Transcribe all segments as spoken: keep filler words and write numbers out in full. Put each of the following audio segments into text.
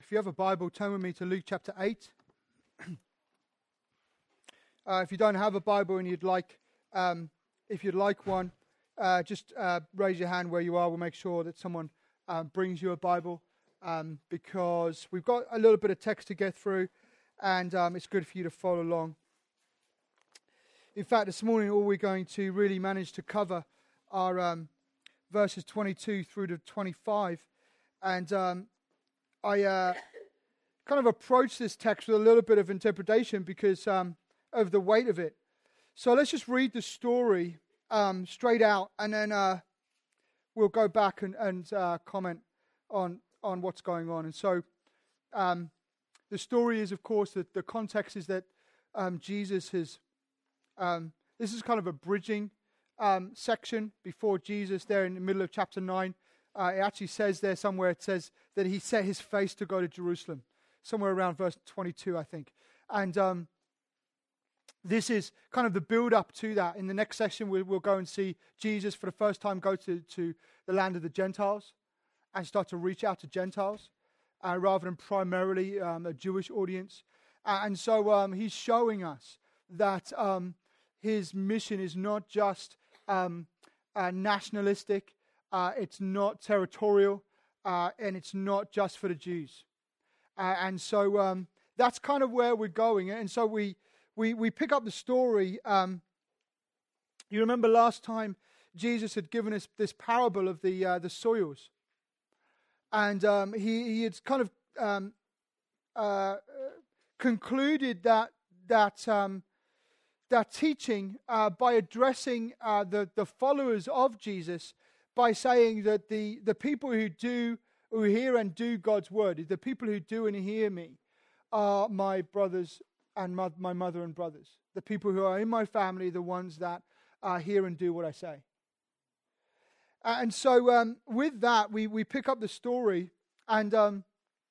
If you have a Bible, turn with me to Luke chapter eight. uh, if you don't have a Bible and you'd like, um, if you'd like one, uh, just uh, raise your hand where you are. We'll make sure that someone um, brings you a Bible um, because we've got a little bit of text to get through, and um, it's good for you to follow along. In fact, this morning, all we're going to really manage to cover are um, verses twenty-two through to twenty-five, and um, I uh, kind of approach this text with a little bit of interpretation because um, of the weight of it. So let's just read the story um, straight out, and then uh, we'll go back and, and uh, comment on on what's going on. And so um, the story is, of course, that the context is that um, Jesus has. Um, this is kind of a bridging um, section before Jesus. There in the middle of chapter nine. Uh, it actually says there somewhere, it says that he set his face to go to Jerusalem. Somewhere around verse twenty-two, I think. And um, this is kind of the build-up to that. In the next session, we'll, we'll go and see Jesus for the first time go to, to the land of the Gentiles and start to reach out to Gentiles uh, rather than primarily um, a Jewish audience. Uh, and so um, he's showing us that um, his mission is not just um, uh, nationalistic, Uh, it's not territorial, uh, and it's not just for the Jews. Uh, and so um, that's kind of where we're going. And so we we, we pick up the story. Um, you remember last time Jesus had given us this parable of the uh, the soils. And um, he, he had kind of um, uh, concluded that that um, that teaching uh, by addressing uh, the, the followers of Jesus, by saying that the, the people who do, who hear and do God's word, the people who do and hear me, are my brothers and mo- my mother and brothers. The people who are in my family, the ones that uh, hear and do what I say. And so um, with that, we, we pick up the story, and um,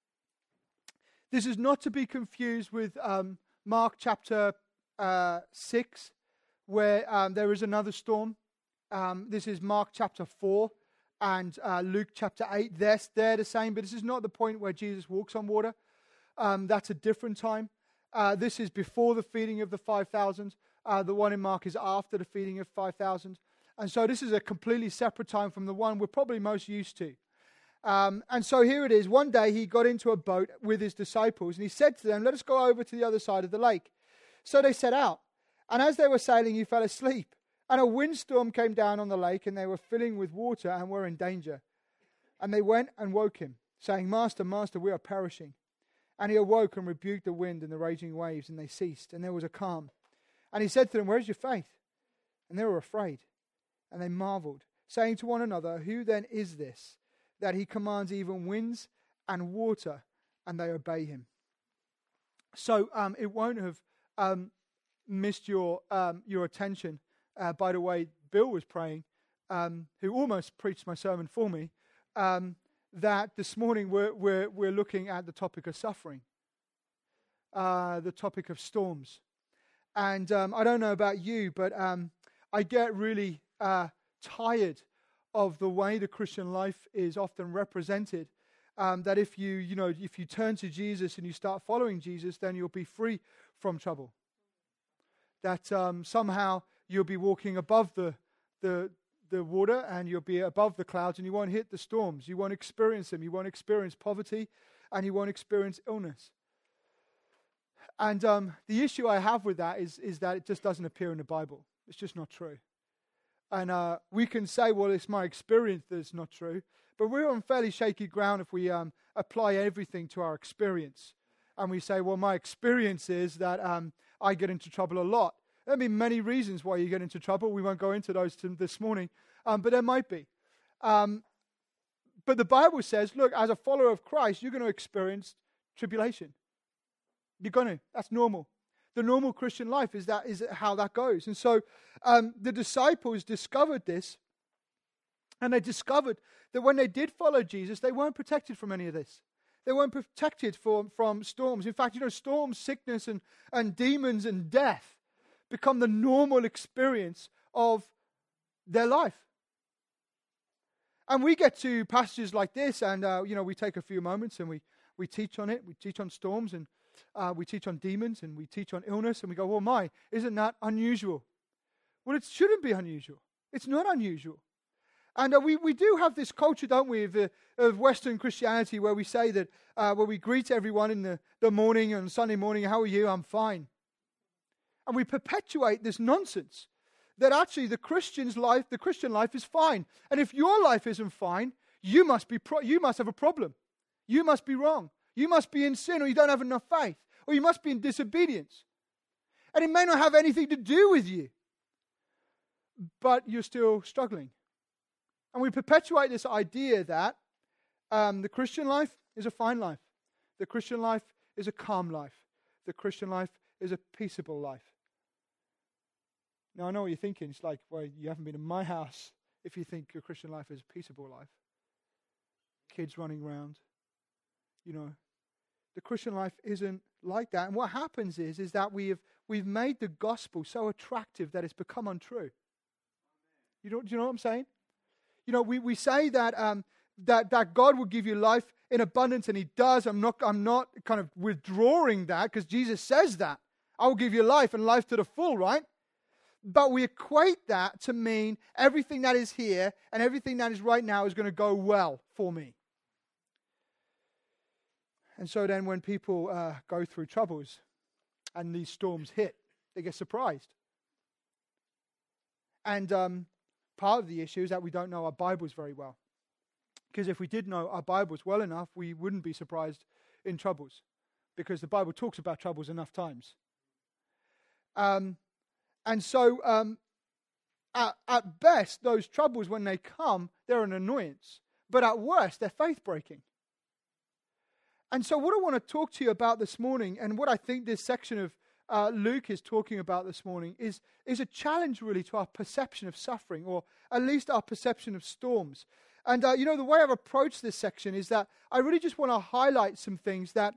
this is not to be confused with um, Mark chapter uh, six, where um, there is another storm. Um, this is Mark chapter four and uh, Luke chapter eight. They're, they're the same, but this is not the point where Jesus walks on water. Um, that's a different time. Uh, this is before the feeding of the five thousand. Uh, the one in Mark is after the feeding of five thousand. And so this is a completely separate time from the one we're probably most used to. Um, and so here it is. One day he got into a boat with his disciples, and he said to them, "Let us go over to the other side of the lake." So they set out. And as they were sailing, he fell asleep. And a windstorm came down on the lake, and they were filling with water and were in danger. And they went and woke him, saying, "Master, Master, we are perishing." And he awoke and rebuked the wind and the raging waves, and they ceased, and there was a calm. And he said to them, "Where is your faith?" And they were afraid, and they marveled, saying to one another, "Who then is this, that he commands even winds and water, and they obey him?" So um, it won't have um, missed your um, your attention. Uh, by the way, Bill was praying, um, who almost preached my sermon for me, um, that this morning we're, we're, we're looking at the topic of suffering, uh, the topic of storms. And um, I don't know about you, but um, I get really uh, tired of the way the Christian life is often represented, um, that if you, you know, if you turn to Jesus and you start following Jesus, then you'll be free from trouble. That um, somehow you'll be walking above the, the the water, and you'll be above the clouds, and you won't hit the storms. You won't experience them. You won't experience poverty, and you won't experience illness. And um, the issue I have with that is, is that it just doesn't appear in the Bible. It's just not true. And uh, we can say, well, it's my experience that it's not true, but we're on fairly shaky ground if we um, apply everything to our experience. And we say, well, my experience is that um, I get into trouble a lot. There'll be many reasons why you get into trouble. We won't go into those t- this morning, um, but there might be. Um, but the Bible says, look, as a follower of Christ, you're going to experience tribulation. You're going to. That's normal. The normal Christian life is that is how that goes. And so um, the disciples discovered this, and they discovered that when they did follow Jesus, they weren't protected from any of this. They weren't protected from, from storms. In fact, you know, storms, sickness, and, and demons and death become the normal experience of their life. And we get to passages like this, and uh, you know, we take a few moments and we we teach on it. We teach on storms, and uh, we teach on demons, and we teach on illness, and we go, well, my, isn't that unusual? Well, it shouldn't be unusual. It's not unusual. And uh, we, we do have this culture, don't we, of, uh, of Western Christianity where we say that, uh, where we greet everyone in the, the morning, on Sunday morning, how are you? I'm fine. And we perpetuate this nonsense that actually the Christian's life, the Christian life is fine. And if your life isn't fine, you must be pro- you must have a problem. You must be wrong. You must be in sin, or you don't have enough faith, or you must be in disobedience. And it may not have anything to do with you, but you're still struggling. And we perpetuate this idea that um, the Christian life is a fine life. The Christian life is a calm life. The Christian life is a peaceable life. Now, I know what you're thinking. It's like, well, you haven't been in my house if you think your Christian life is a peaceable life. Kids running around. You know, the Christian life isn't like that. And what happens is, is that we have we've made the gospel so attractive that it's become untrue. You know, do you know what I'm saying? You know, we, we say that um, that that God will give you life in abundance, and He does. I'm not I'm not kind of withdrawing that, because Jesus says that. I will give you life, and life to the full, right? But we equate that to mean everything that is here and everything that is right now is going to go well for me. And so then when people uh, go through troubles and these storms hit, they get surprised. And um, part of the issue is that we don't know our Bibles very well. Because if we did know our Bibles well enough, we wouldn't be surprised in troubles. Because the Bible talks about troubles enough times. Um, and so um, at, at best, those troubles, when they come, they're an annoyance. But at worst, they're faith-breaking. And so what I want to talk to you about this morning, and what I think this section of uh, Luke is talking about this morning, is, is a challenge really to our perception of suffering, or at least our perception of storms. And, uh, you know, the way I've approached this section is that I really just want to highlight some things that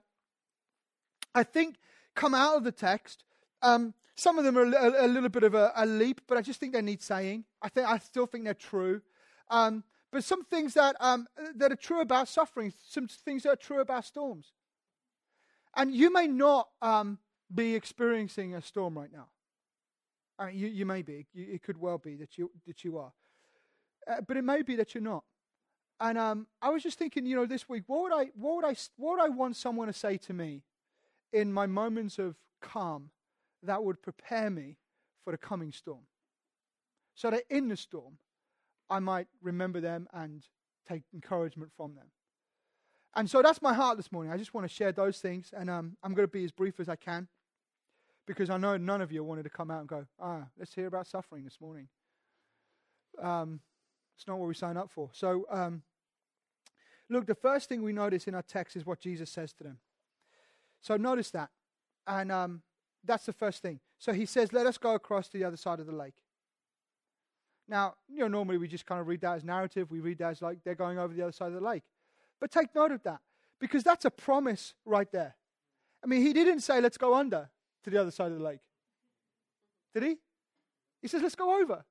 I think come out of the text. Um, some of them are a, a little bit of a, a leap, but I just think they need saying. I think I still think they're true. Um But some things that um, that are true about suffering, some things that are true about storms. And you may not um, be experiencing a storm right now. I mean, you, you may be. You, it could well be that you that you are. Uh, but it may be that you're not. And um, I was just thinking, you know, this week, what would I what would I what would I want someone to say to me in my moments of calm that would prepare me for the coming storm, so that in the storm I might remember them and take encouragement from them. And so that's my heart this morning. I just want to share those things, and um, I'm going to be as brief as I can, because I know none of you wanted to come out and go, ah, let's hear about suffering this morning. Um, it's not what we sign up for. So, um, look, the first thing we notice in our text is what Jesus says to them. So notice that. And um, that's the first thing. So he says, let us go across to the other side of the lake. Now, you know, normally we just kind of read that as narrative. We read that as like they're going over the other side of the lake. But take note of that, because that's a promise right there. I mean, he didn't say, let's go under to the other side of the lake. Did he? He says, let's go over.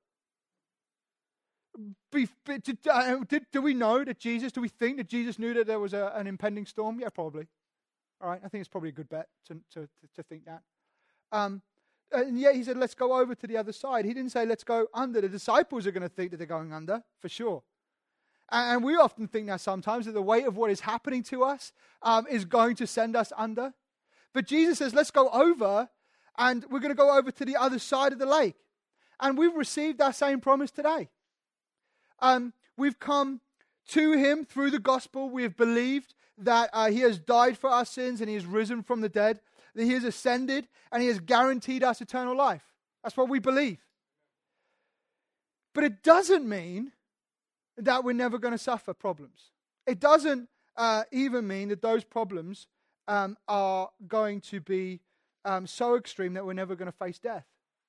Be, be, did, uh, did, do we know that Jesus, do we think that Jesus knew that there was a, an impending storm? Yeah, probably. All right, I think it's probably a good bet to, to, to think that. Um And yet he said, let's go over to the other side. He didn't say, let's go under. The disciples are going to think that they're going under, for sure. And we often think that sometimes, that the weight of what is happening to us um, is going to send us under. But Jesus says, let's go over, and we're going to go over to the other side of the lake. And we've received that same promise today. Um, we've come to him through the gospel. We have believed that uh, he has died for our sins and he has risen from the dead, that he has ascended and he has guaranteed us eternal life. That's what we believe. But it doesn't mean that we're never going to suffer problems. It doesn't uh, even mean that those problems um, are going to be um, so extreme that we're never going to face death.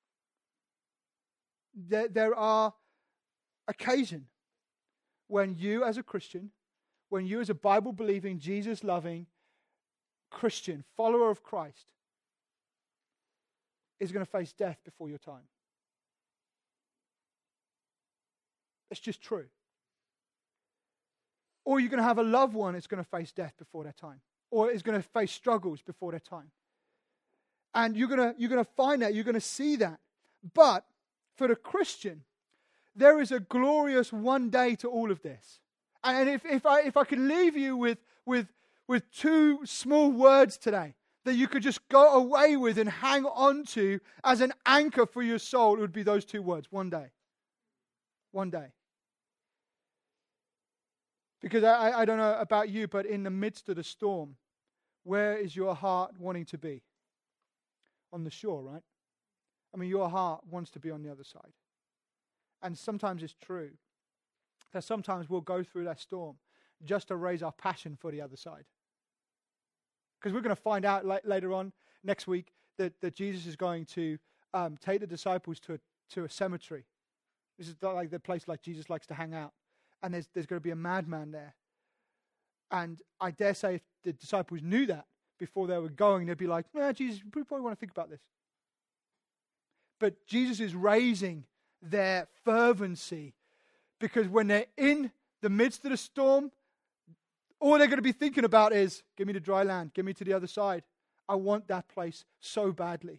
There, there are occasions when you as a Christian, when you as a Bible-believing, Jesus-loving Christian, follower of Christ, is going to face death before your time. It's just true. Or you're going to have a loved one that's going to face death before their time. or is going to face struggles before their time. And you're going to you're going to find that, you're going to see that. But for the Christian, there is a glorious one day to all of this. And if, if I if I can leave you with, with, with two small words today that you could just go away with and hang on to as an anchor for your soul, it would be those two words, one day. One day. Because I, I don't know about you, but in the midst of the storm, where is your heart wanting to be? On the shore, right? I mean, your heart wants to be on the other side. And sometimes it's true that sometimes we'll go through that storm just to raise our passion for the other side. Because we're going to find out la- later on next week that, that Jesus is going to um, take the disciples to a, to a cemetery. This is like the place like Jesus likes to hang out. And there's, there's going to be a madman there. And I dare say if the disciples knew that before they were going, they'd be like, nah, Jesus, we probably want to think about this. But Jesus is raising their fervency, because when they're in the midst of the storm, all they're going to be thinking about is, give me the dry land, give me to the other side. I want that place so badly.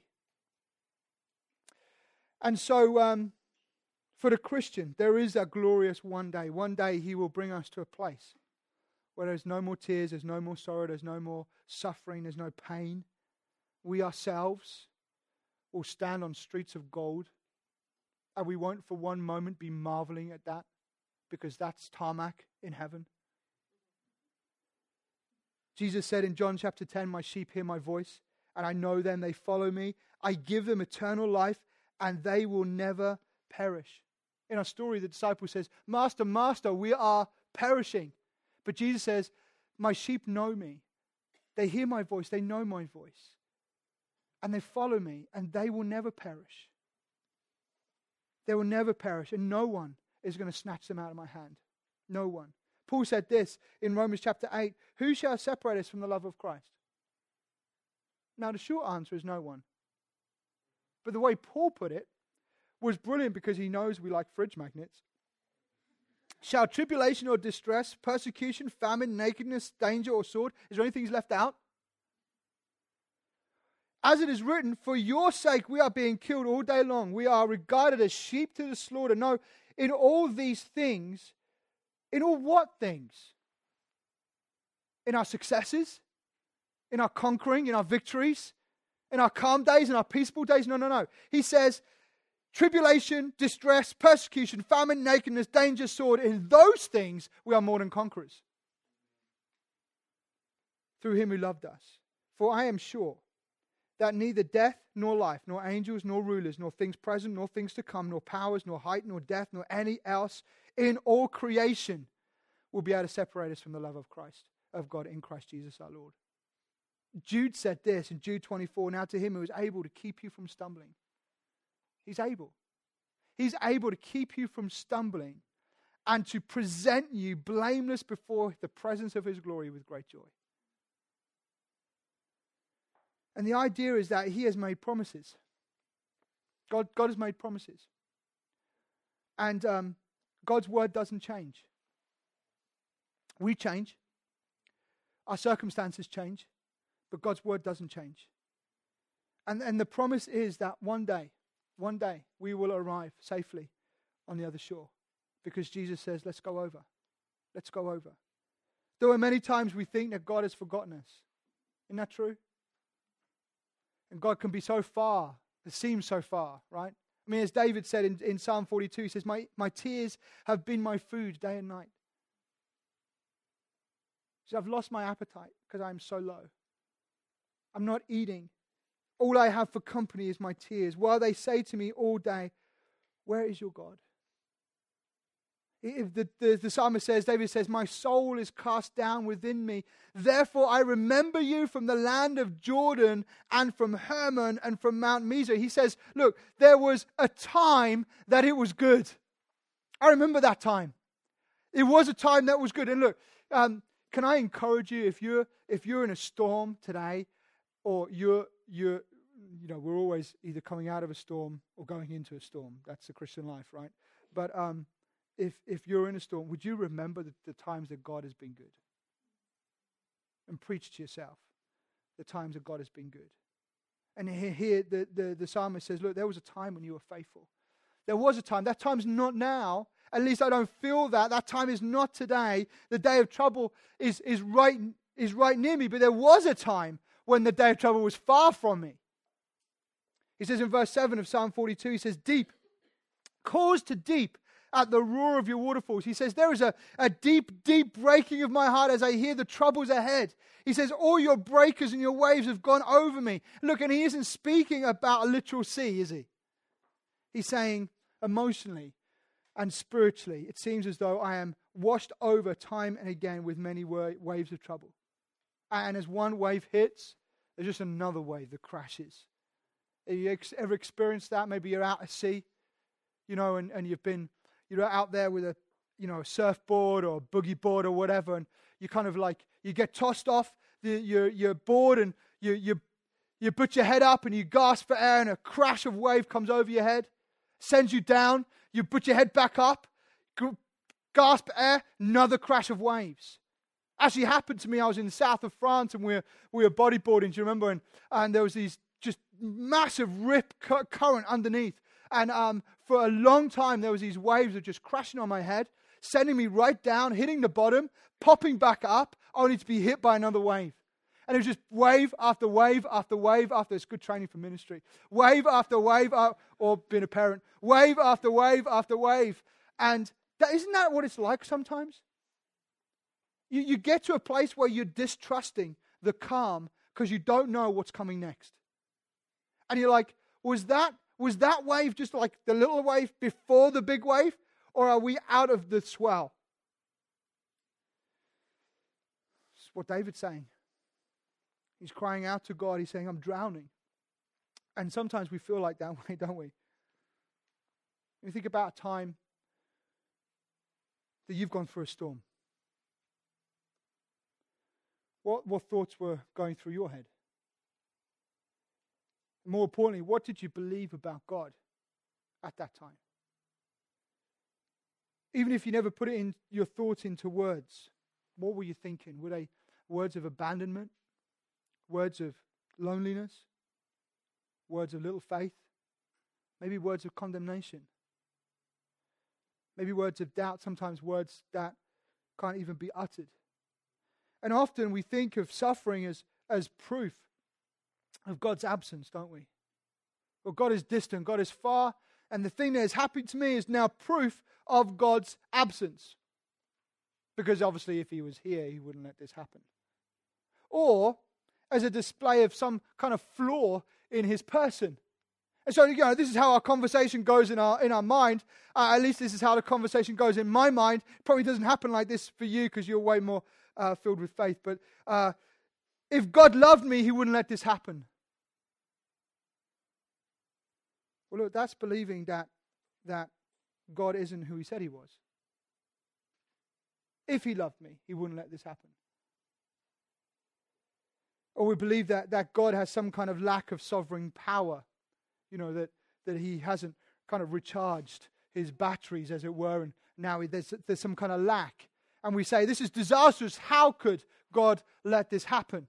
And so um, for the Christian, there is that glorious one day. One day he will bring us to a place where there's no more tears, there's no more sorrow, there's no more suffering, there's no pain. We ourselves will stand on streets of gold, and we won't for one moment be marveling at that, because that's tarmac in heaven. Jesus said in John chapter ten, my sheep hear my voice, and I know them, they follow me. I give them eternal life, and they will never perish. In our story, the disciple says, Master, Master, we are perishing. But Jesus says, my sheep know me. They hear my voice, they know my voice. And they follow me, and they will never perish. They will never perish, and no one is going to snatch them out of my hand. No one. Paul said this in Romans chapter eight, who shall separate us from the love of Christ? Now the short answer is no one. But the way Paul put it was brilliant, because he knows we like fridge magnets. Shall tribulation or distress, persecution, famine, nakedness, danger or sword? Is there anything he's left out? As it is written, for your sake we are being killed all day long. We are regarded as sheep to the slaughter. No, in all these things, in all what things? In our successes? In our conquering? In our victories? In our calm days? In our peaceful days? No, no, no. He says, tribulation, distress, persecution, famine, nakedness, danger, sword. In those things we are more than conquerors. Through him who loved us. For I am sure that neither death, nor life, nor angels, nor rulers, nor things present, nor things to come, nor powers, nor height, nor depth, nor any else in all creation will be able to separate us from the love of Christ, of God in Christ Jesus our Lord. Jude said this in Jude twenty-four, now to him who is able to keep you from stumbling. He's able. He's able to keep you from stumbling and to present you blameless before the presence of his glory with great joy. And the idea is that he has made promises. God, God has made promises. And um, God's word doesn't change. We change. Our circumstances change. But God's word doesn't change. And, and the promise is that one day, one day, we will arrive safely on the other shore. Because Jesus says, let's go over. Let's go over. There are many times we think that God has forgotten us. Isn't that true? And God can be so far. It seems so far, right? I mean, as David said in, in Psalm forty-two, he says, my, my tears have been my food day and night. He says, I've lost my appetite because I'm so low. I'm not eating. All I have for company is my tears. While they say to me all day, where is your God? If the, the, the psalmist says, David says, my soul is cast down within me. Therefore I remember you from the land of Jordan and from Hermon and from Mount Mizar. He says, look, there was a time that it was good. I remember that time. It was a time that was good. And look, um, can I encourage you, if you're if you're in a storm today, or you're you're you know, we're always either coming out of a storm or going into a storm. That's the Christian life, right? But um If if you're in a storm, would you remember the, the times that God has been good? and preach to yourself the times that God has been good. And here, here the, the, the psalmist says, look, there was a time when you were faithful. There was a time. That time's not now. At least I don't feel that. That time is not today. The day of trouble is, is, right, is right near me. But there was a time when the day of trouble was far from me. He says in verse seven of Psalm forty-two, he says, deep calls to deep at the roar of your waterfalls. He says, there is a, a deep, deep breaking of my heart as I hear the troubles ahead. He says, all your breakers and your waves have gone over me. Look, and he isn't speaking about a literal sea, is he? He's saying emotionally and spiritually, it seems as though I am washed over time and again with many wa- waves of trouble. And as one wave hits, there's just another wave that crashes. Have you ex- ever experienced that? Maybe you're out at sea, you know, and, and you've been, you're out there with a, you know, a surfboard or a boogie board or whatever, and you kind of like, you get tossed off the, your, your board and you, you, you put your head up and you gasp for air and a crash of wave comes over your head, sends you down, you put your head back up, gasp air, another crash of waves. Actually happened to me. I was in the south of France and we were, we were bodyboarding, do you remember? And, and there was these just massive rip cu- current underneath. And um, for a long time, there was these waves of just crashing on my head, sending me right down, hitting the bottom, popping back up, only to be hit by another wave. And it was just wave after wave after wave after. It's good training for ministry. Wave after wave, uh, or being a parent. Wave after wave after wave. And that, isn't that what it's like sometimes? You, you get to a place where you're distrusting the calm because you don't know what's coming next. And you're like, was that, was that wave just like the little wave before the big wave? Or are we out of the swell? That's what David's saying. He's crying out to God. He's saying, I'm drowning. And sometimes we feel like that way, don't we? You think about a time that you've gone through a storm. What, what thoughts were going through your head? More importantly, what did you believe about God at that time? Even if you never put it in your thoughts into words, what were you thinking? Were they words of abandonment? Words of loneliness? Words of little faith? Maybe words of condemnation? Maybe words of doubt, sometimes words that can't even be uttered. And often we think of suffering as, as proof of God's absence, don't we? Well, God is distant, God is far, and the thing that has happened to me is now proof of God's absence. Because obviously if he was here, he wouldn't let this happen. Or as a display of some kind of flaw in his person. And so, you know, this is how our conversation goes in our in our mind. Uh, at least this is how the conversation goes in my mind. It probably doesn't happen like this for you because you're way more uh, filled with faith. But uh, if God loved me, he wouldn't let this happen. Well, look, that's believing that that God isn't who he said he was. If he loved me, he wouldn't let this happen. Or we believe that, that God has some kind of lack of sovereign power. You know, that, that he hasn't kind of recharged his batteries, as it were, and now there's, there's some kind of lack. And we say, this is disastrous. How could God let this happen?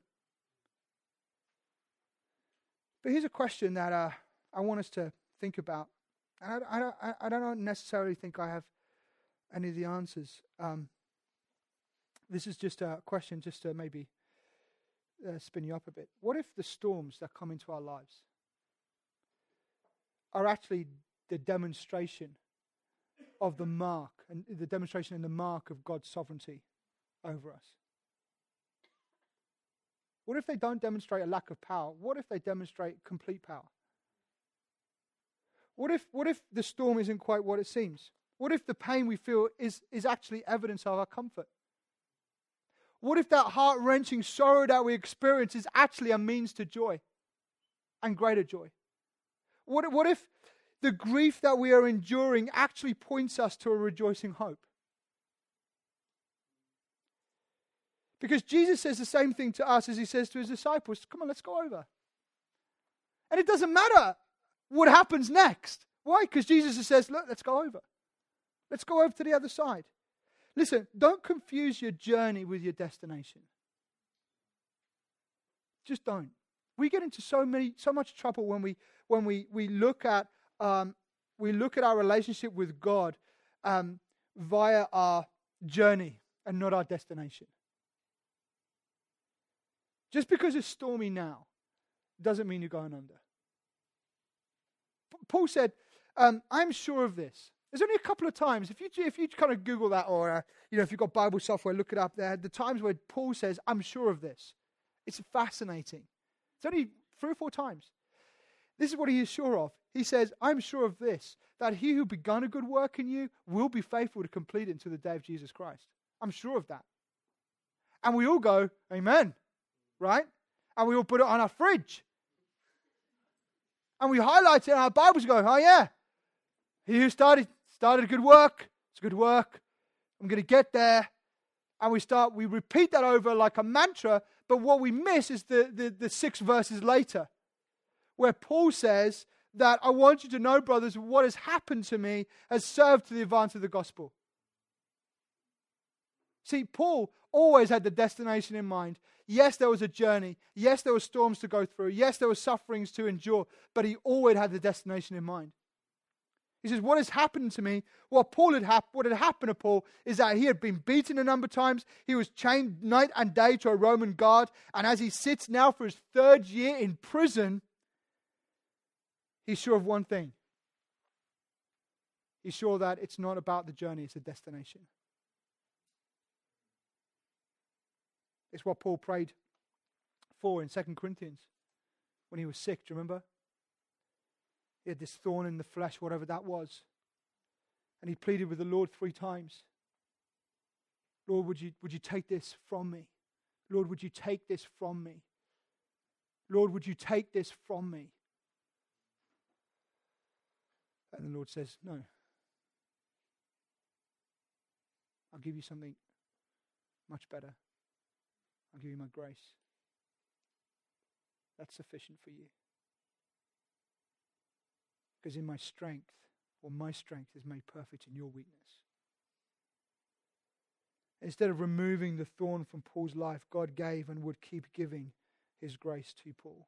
But here's a question that uh, I want us to think about. And I, I, don't, I don't necessarily think I have any of the answers. Um, this is just a question just to maybe uh, spin you up a bit. What if the storms that come into our lives are actually the demonstration of the mark, and the demonstration and the mark of God's sovereignty over us? What if they don't demonstrate a lack of power? What if they demonstrate complete power? What if what if the storm isn't quite what it seems? What if the pain we feel is, is actually evidence of our comfort? What if that heart-wrenching sorrow that we experience is actually a means to joy and greater joy? What, what if the grief that we are enduring actually points us to a rejoicing hope? Because Jesus says the same thing to us as he says to his disciples. Come on, let's go over. And it doesn't matter what happens next. Why? Because Jesus says, look, let's go over. Let's go over to the other side. Listen, don't confuse your journey with your destination. Just don't. We get into so many, so much trouble when we when we we look at um, we look at our relationship with God um, via our journey and not our destination. Just because it's stormy now doesn't mean you're going under. P- Paul said, um, "I'm sure of this." There's only a couple of times, if you if you kind of Google that, or uh, you know, if you've got Bible software, look it up there. The times where Paul says, "I'm sure of this." It's fascinating. It's only three or four times. This is what he is sure of. He says, "I'm sure of this, that he who begun a good work in you will be faithful to complete it until the day of Jesus Christ." I'm sure of that. And we all go, "Amen," right? And we all put it on our fridge. And we highlight it in our Bibles, go, "Oh yeah, he who started started a good work, it's a good work. I'm going to get there." And we start, we repeat that over like a mantra, but what we miss is the, the, the six verses later, where Paul says that I want you to know, brothers, what has happened to me has served to the advance of the gospel. See, Paul always had the destination in mind. Yes, there was a journey. Yes, there were storms to go through. Yes, there were sufferings to endure, but he always had the destination in mind. He says, what has happened to me, what Paul had hap- what had happened to Paul is that he had been beaten a number of times. He was chained night and day to a Roman guard. And as he sits now for his third year in prison, he's sure of one thing. He's sure that it's not about the journey, it's a destination. It's what Paul prayed for in Second Corinthians when he was sick, do you remember? He had this thorn in the flesh, whatever that was. And he pleaded with the Lord three times. Lord, would you, would you take this from me? Lord, would you take this from me? Lord, would you take this from me? And the Lord says, no. I'll give you something much better. I'll give you my grace. That's sufficient for you. Because in my strength, or my strength is made perfect in your weakness. Instead of removing the thorn from Paul's life, God gave and would keep giving his grace to Paul.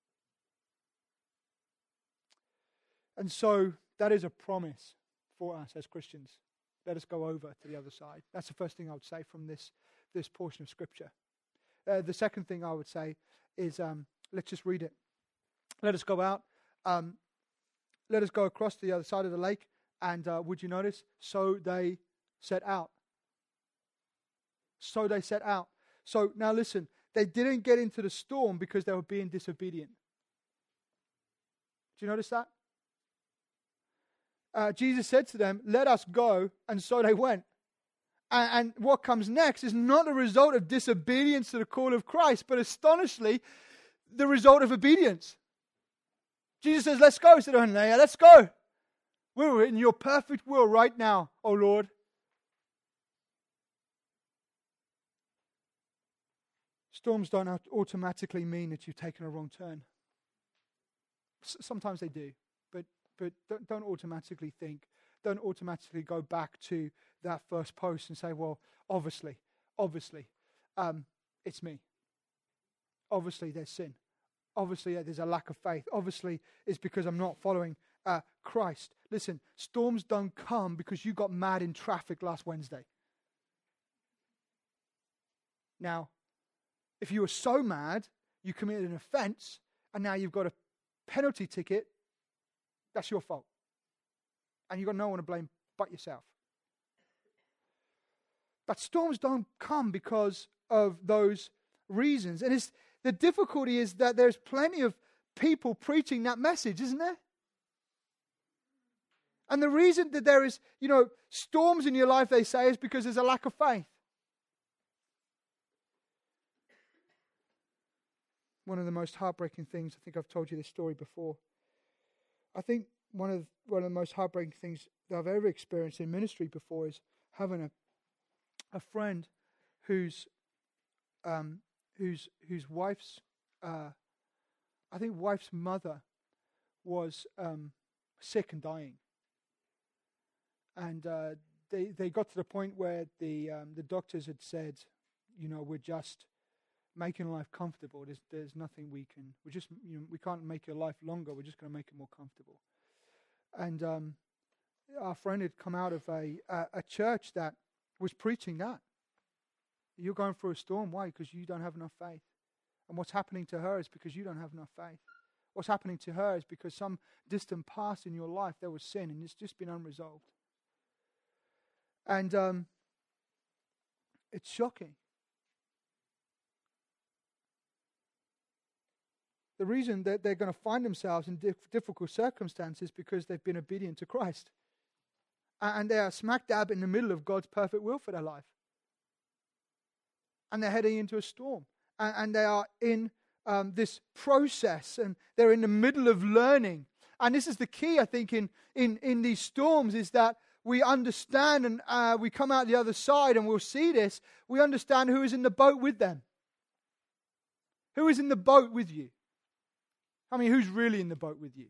And so that is a promise for us as Christians. Let us go over to the other side. That's the first thing I would say from this, this portion of Scripture. Uh, the second thing I would say is, um, let's just read it. Let us go out. Um, let us go across to the other side of the lake. And uh, would you notice? So they set out. So they set out. So now listen, they didn't get into the storm because they were being disobedient. Do you notice that? Uh, Jesus said to them, let us go, and so they went. And, and what comes next is not the result of disobedience to the call of Christ, but astonishingly, the result of obedience. Jesus says, let's go. He said, oh, yeah, let's go. We're in your perfect will right now, oh Lord. Storms don't automatically mean that you've taken a wrong turn. S- sometimes they do, but but don't, don't automatically think, don't automatically go back to that first post and say, well, obviously, obviously, um, it's me. Obviously, there's sin. Obviously, uh, there's a lack of faith. Obviously, it's because I'm not following uh, Christ. Listen, storms don't come because you got mad in traffic last Wednesday. Now, if you were so mad, you committed an offense, and now you've got a penalty ticket, that's your fault. And you've got no one to blame but yourself. But storms don't come because of those reasons. And it's, the difficulty is that there's plenty of people preaching that message, isn't there? And the reason that there is, you know, storms in your life, they say, is because there's a lack of faith. One of the most heartbreaking things, I think I've told you this story before. I think one of one of the most heartbreaking things that I've ever experienced in ministry before is having a a friend whose um whose whose wife's uh I think wife's mother was um sick and dying. And uh, they they got to the point where the um, the doctors had said, you know, we're just making life comfortable. There's there's nothing we can. We just you know, we can't make your life longer. We're just going to make it more comfortable. And um, our friend had come out of a, a a church that was preaching that. You're going through a storm. Why? Because you don't have enough faith. And what's happening to her is because you don't have enough faith. What's happening to her is because some distant past in your life there was sin and it's just been unresolved. And um, it's shocking. The reason that they're going to find themselves in dif- difficult circumstances because they've been obedient to Christ. And they are smack dab in the middle of God's perfect will for their life. And they're heading into a storm. And, and they are in um, this process. And they're in the middle of learning. And this is the key, I think, in, in, in these storms is that we understand and uh, we come out the other side and we'll see this. We understand who is in the boat with them. Who is in the boat with you? I mean, who's really in the boat with you?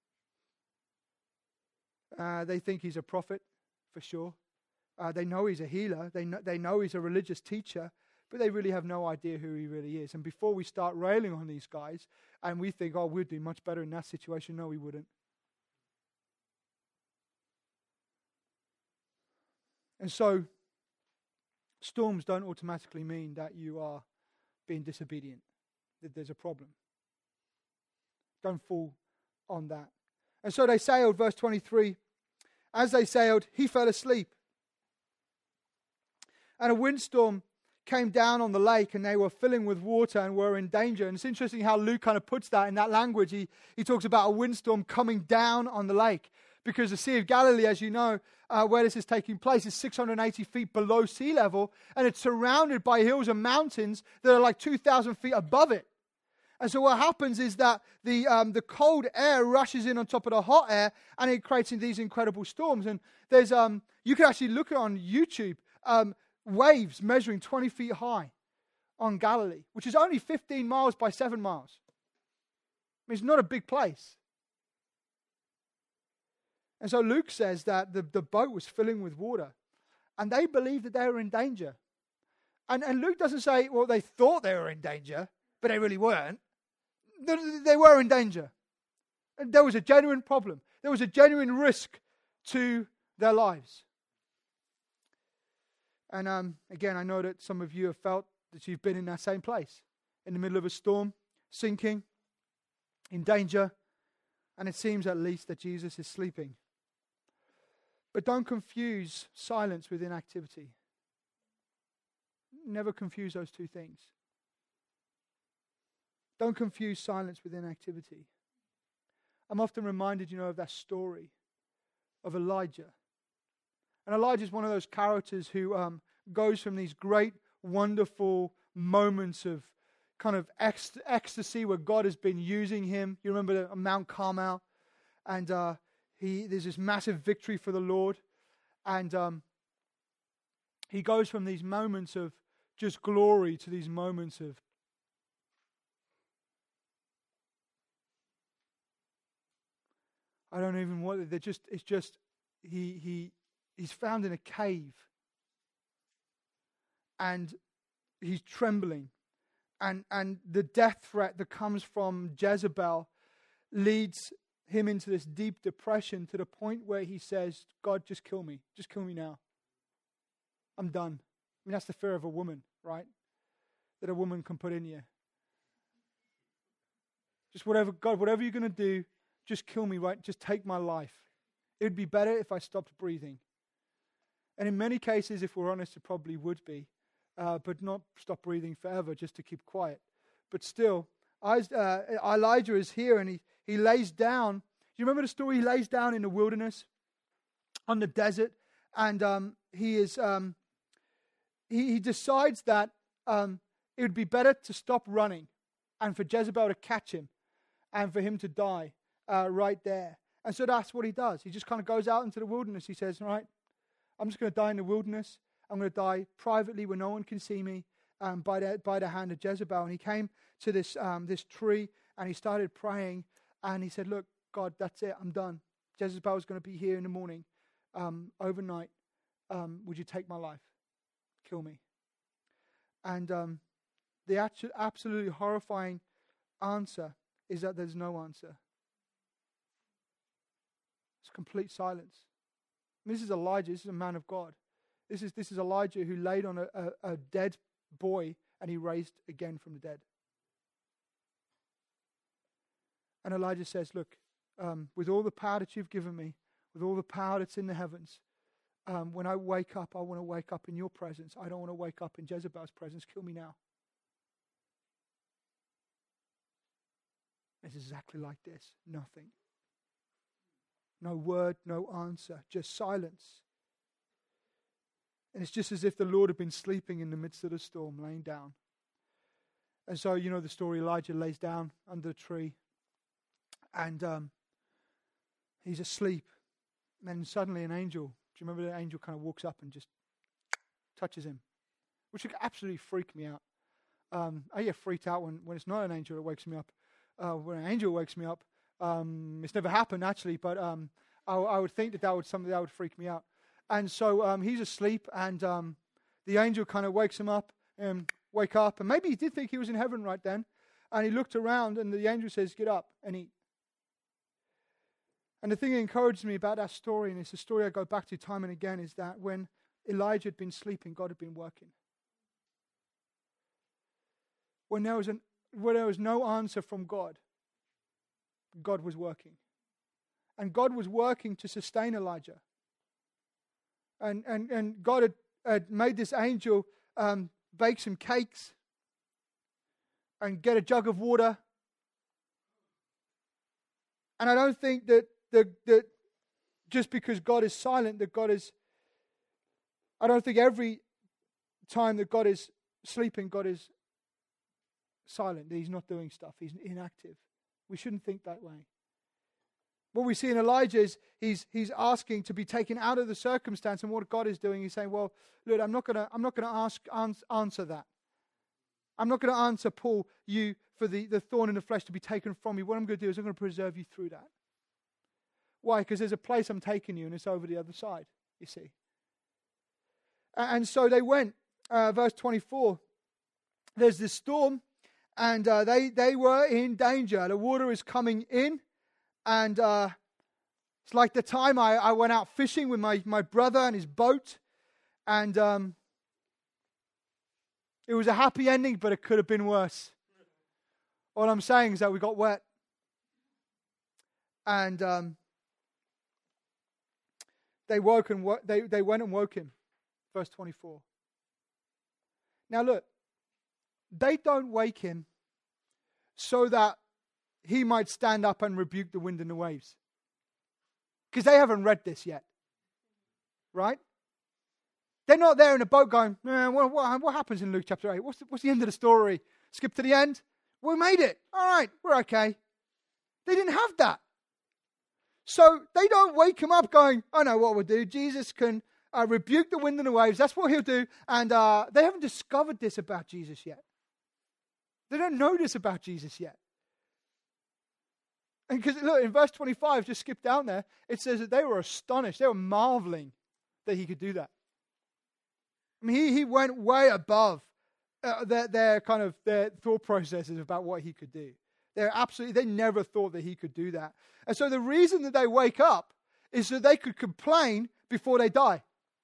Uh, they think he's a prophet, for sure. Uh, they know he's a healer. They know, they know he's a religious teacher, but they really have no idea who he really is. And before we start railing on these guys, and we think, oh, we'd do much better in that situation, no, we wouldn't. And so, storms don't automatically mean that you are being disobedient, that there's a problem. Don't fall on that. And so they sailed, verse twenty-three. As they sailed, he fell asleep. And a windstorm came down on the lake, and they were filling with water and were in danger. And it's interesting how Luke kind of puts that in that language. He, he talks about a windstorm coming down on the lake. Because the Sea of Galilee, as you know, uh, where this is taking place, is six hundred eighty feet below sea level. And it's surrounded by hills and mountains that are like two thousand feet above it. And so what happens is that the um, the cold air rushes in on top of the hot air, and it creates these incredible storms. And there's um you can actually look on YouTube um, waves measuring twenty feet high on Galilee, which is only fifteen miles by seven miles. I mean, it's not a big place. And so Luke says that the, the boat was filling with water, and they believed that they were in danger. And and Luke doesn't say, well, they thought they were in danger, but they really weren't. They were in danger. There was a genuine problem. There was a genuine risk to their lives. And um, again, I know that some of you have felt that you've been in that same place, in the middle of a storm, sinking, in danger, and it seems at least that Jesus is sleeping. But don't confuse silence with inactivity. Never confuse those two things. Don't confuse silence with inactivity. I'm often reminded, you know, of that story of Elijah. And Elijah is one of those characters who um, goes from these great, wonderful moments of kind of ec- ecstasy where God has been using him. You remember the, Mount Carmel? And uh, he there's this massive victory for the Lord. And um, he goes from these moments of just glory to these moments of I don't even want. They're just. It's just. He he he's found in a cave, and he's trembling, and and the death threat that comes from Jezebel leads him into this deep depression to the point where he says, "God, just kill me. Just kill me now. I'm done." I mean, that's the fear of a woman, right? That a woman can put in you. Just whatever, God, whatever you're going to do. Just kill me, right? Just take my life. It would be better if I stopped breathing. And in many cases, if we're honest, it probably would be. Uh, but not stop breathing forever, just to keep quiet. But still, uh, Elijah is here and he, he lays down. You remember the story? He lays down in the wilderness, on the desert. And um, he is um, he, he decides that um, it would be better to stop running and for Jezebel to catch him and for him to die. Uh, right there. And so that's what he does. He just kind of goes out into the wilderness. He says, all right, I'm just going to die in the wilderness. I'm going to die privately where no one can see me um, by, the, by the hand of Jezebel. And he came to this um, this tree and he started praying. And he said, look, God, that's it. I'm done. Jezebel is going to be here in the morning, um, overnight. Um, would you take my life? Kill me. And um, the actual, absolutely horrifying answer is that there's no answer. It's complete silence. And this is Elijah. This is a man of God. This is this is Elijah who laid on a, a, a dead boy and he raised again from the dead. And Elijah says, look, um, with all the power that you've given me, with all the power that's in the heavens, um, when I wake up, I want to wake up in your presence. I don't want to wake up in Jezebel's presence. Kill me now. It's exactly like this. Nothing. No word, no answer, just silence. And it's just as if the Lord had been sleeping in the midst of the storm, laying down. And so, you know the story, Elijah lays down under a tree. And um, he's asleep. And then suddenly an angel, do you remember the angel kind of walks up and just touches him? Which would absolutely freak me out. Um, I get freaked out when, when it's not an angel that wakes me up. Uh, when an angel wakes me up, um, it's never happened actually, but um, I, I would think that that would something that would freak me out. And so um, he's asleep, and um, the angel kind of wakes him up and wake up. And maybe he did think he was in heaven right then. And he looked around, and the angel says, "Get up and eat." And the thing that encourages me about that story, and it's a story I go back to time and again, is that when Elijah had been sleeping, God had been working. When there was an Where there was no answer from God, God was working. And God was working to sustain Elijah. And and, and God had, had made this angel um, bake some cakes and get a jug of water. And I don't think that, that, that just because God is silent, that God is... I don't think every time that God is sleeping, God is silent, that he's not doing stuff, he's inactive. We shouldn't think that way. What we see in Elijah is he's he's asking to be taken out of the circumstance, and what God is doing, he's saying, well, look, I'm not gonna I'm not gonna ask ans- answer that. I'm not gonna answer, Paul, you for the, the thorn in the flesh to be taken from you. What I'm gonna do is I'm gonna preserve you through that. Why? Because there's a place I'm taking you, and it's over the other side, you see. And so they went, uh, verse twenty-four, there's this storm. And uh, they, they were in danger. The water is coming in. And uh, it's like the time I, I went out fishing with my, my brother and his boat. And um, it was a happy ending, but it could have been worse. All I'm saying is that we got wet. And um, they woke and wo- they, they went and woke him. Verse twenty-four. Now look. They don't wake him so that he might stand up and rebuke the wind and the waves. Because they haven't read this yet. Right? They're not there in a boat going, eh, what, what, what happens in Luke chapter eight? What's the, what's the end of the story? Skip to the end? We made it. All right, we're okay. They didn't have that. So they don't wake him up going, I know what we'll do. Jesus can uh, rebuke the wind and the waves. That's what he'll do. And uh, they haven't discovered this about Jesus yet. They don't know this about Jesus yet. And because, look, in verse twenty-five, just skip down there, it says that they were astonished. They were marveling that he could do that. I mean, he, he went way above uh, their, their kind of their thought processes about what he could do. They're absolutely, they never thought that he could do that. And so the reason that they wake up is so they could complain before they die.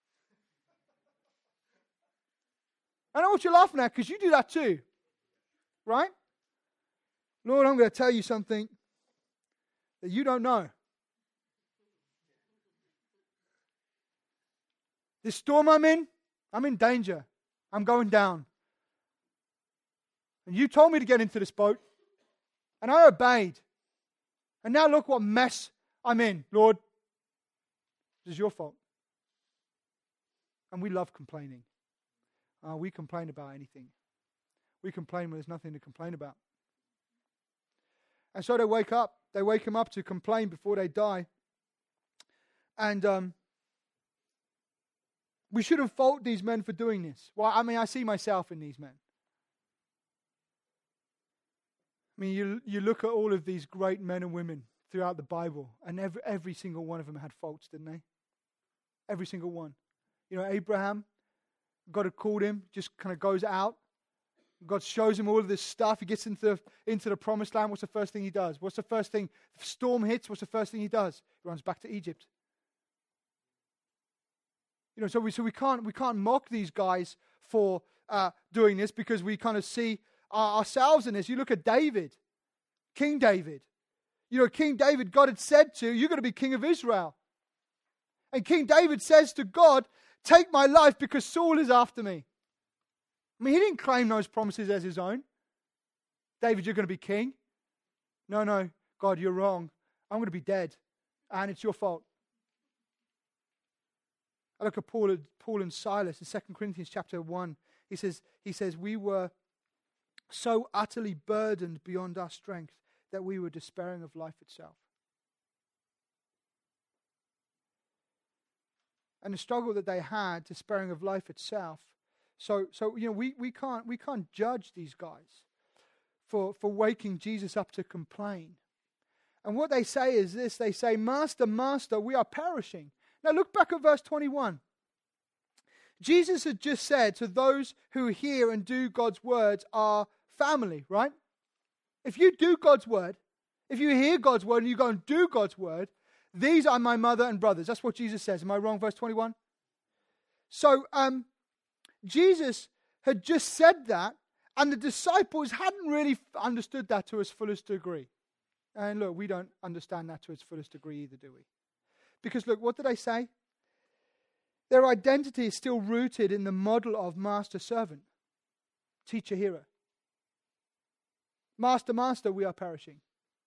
I know what you're laughing at, because you do that too. Right? Lord, I'm going to tell you something that you don't know. This storm I'm in, I'm in danger. I'm going down. And you told me to get into this boat, and I obeyed. And now look what mess I'm in, Lord. This is your fault. And we love complaining. Uh, we complain about anything. We complain when there's nothing to complain about. And so they wake up. They wake him up to complain before they die. And um, we shouldn't fault these men for doing this. Well, I mean, I see myself in these men. I mean, you you look at all of these great men and women throughout the Bible, and every every single one of them had faults, didn't they? Every single one. You know, Abraham, God had called him, just kind of goes out. God shows him all of this stuff. He gets into the, into the promised land. What's the first thing he does? What's the first thing? The storm hits. What's the first thing he does? He runs back to Egypt. You know, so we so we can't we can't mock these guys for uh, doing this, because we kind of see uh, ourselves in this. You look at David, King David. You know, King David, God had said to, you're going to be king of Israel. And King David says to God, take my life because Saul is after me. I mean, he didn't claim those promises as his own. David, you're going to be king. No, no, God, you're wrong. I'm going to be dead. And it's your fault. I look at Paul, Paul and Silas in Second Corinthians chapter one. He says, he says, we were so utterly burdened beyond our strength that we were despairing of life itself. And the struggle that they had, despairing of life itself. So, so you know, we, we can't we can't judge these guys for, for waking Jesus up to complain. And what they say is this: they say, Master, Master, we are perishing. Now look back at verse twenty-one. Jesus had just said to those who hear and do God's words are family, right? If you do God's word, if you hear God's word and you go and do God's word, these are my mother and brothers. That's what Jesus says. Am I wrong? Verse twenty-one. So um, Jesus had just said that, and the disciples hadn't really understood that to its fullest degree. And look, we don't understand that to its fullest degree either, do we? Because look, what did I say? Their identity is still rooted in the model of master-servant, teacher-hero. Master, master, we are perishing.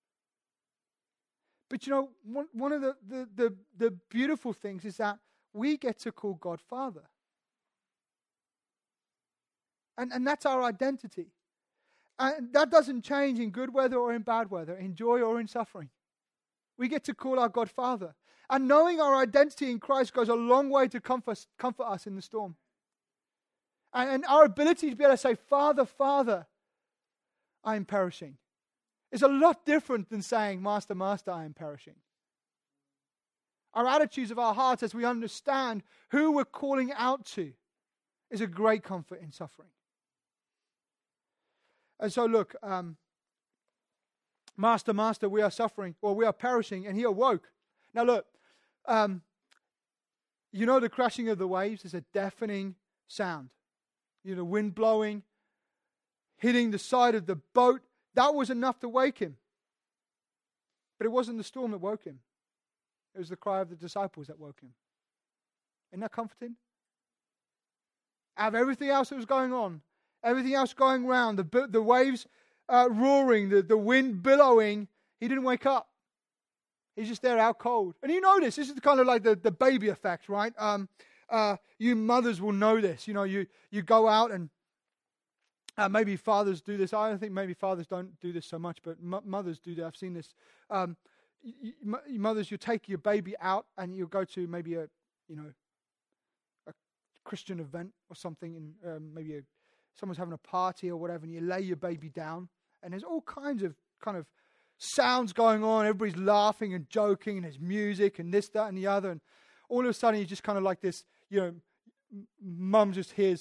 But you know, one, one of the, the, the, the beautiful things is that we get to call God Father. And, and that's our identity. And that doesn't change in good weather or in bad weather, in joy or in suffering. We get to call our God Father. And knowing our identity in Christ goes a long way to comfort, comfort us in the storm. And, and our ability to be able to say, Father, Father, I am perishing, is a lot different than saying, Master, Master, I am perishing. Our attitudes of our hearts as we understand who we're calling out to is a great comfort in suffering. And so look, um, Master, Master, we are suffering, or we are perishing, and he awoke. Now look, um, you know the crashing of the waves is a deafening sound. You know, the wind blowing, hitting the side of the boat. That was enough to wake him. But it wasn't the storm that woke him. It was the cry of the disciples that woke him. Isn't that comforting? Out of everything else that was going on, everything else going around, the, the waves uh, roaring, the, the wind billowing, he didn't wake up. He's just there out cold. And you know this. This is kind of like the, the baby effect, right? Um, uh, you mothers will know this. You know, you, you go out and Uh, maybe fathers do this. I don't think maybe fathers don't do this so much, but m- mothers do that. I've seen this. Um, y- y- mothers, you take your baby out and you go to maybe a, you know, a Christian event or something, and um, maybe a, someone's having a party or whatever, and you lay your baby down, and there's all kinds of kind of sounds going on. Everybody's laughing and joking, and there's music and this, that, and the other, and all of a sudden you just kind of like this, you know, m- mum just hears,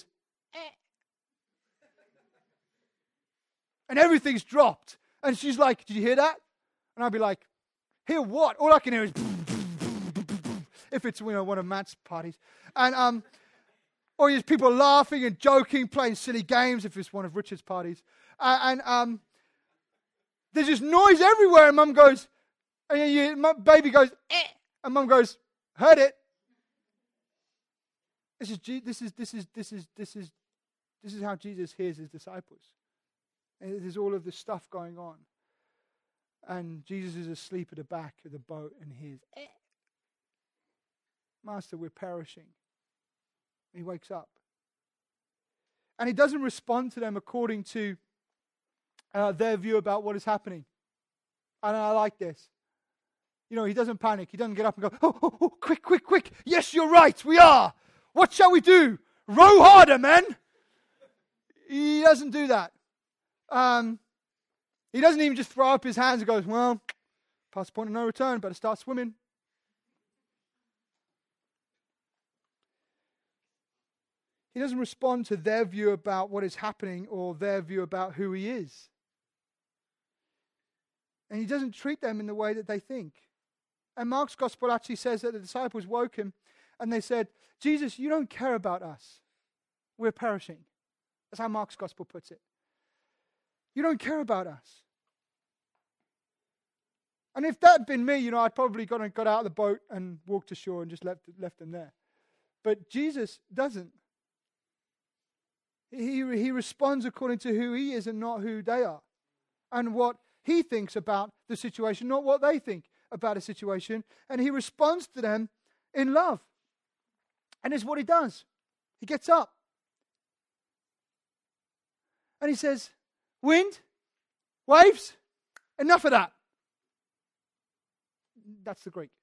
and everything's dropped. And she's like, did you hear that? And I'll be like, hear what? All I can hear is if it's, you know, one of Matt's parties. And um, or there's people laughing and joking, playing silly games if it's one of Richard's parties. Uh, and um, there's just noise everywhere. And Mum goes, and you, my baby goes, eh. And Mum goes, heard it. This is this is this is this is this is this is how Jesus hears his disciples. And there's all of this stuff going on. And Jesus is asleep at the back of the boat and hears, eh. Master, we're perishing. And he wakes up. And he doesn't respond to them according to uh, their view about what is happening. And I like this. You know, he doesn't panic. He doesn't get up and go, oh, oh, oh, quick, quick, quick. Yes, you're right, we are. What shall we do? Row harder, men. He doesn't do that. Um, he doesn't even just throw up his hands and goes, well, past the point of no return, better start swimming. He doesn't respond to their view about what is happening or their view about who he is. And he doesn't treat them in the way that they think. And Mark's gospel actually says that the disciples woke him and they said, Jesus, you don't care about us. We're perishing. That's how Mark's gospel puts it. You don't care about us. And if that had been me, you know, I'd probably got, got out of the boat and walked ashore and just left, left them there. But Jesus doesn't. He, he responds according to who he is and not who they are. And what he thinks about the situation, not what they think about a situation. And he responds to them in love. And it's what he does. He gets up. And he says, wind, waves, enough of that. That's the Greek.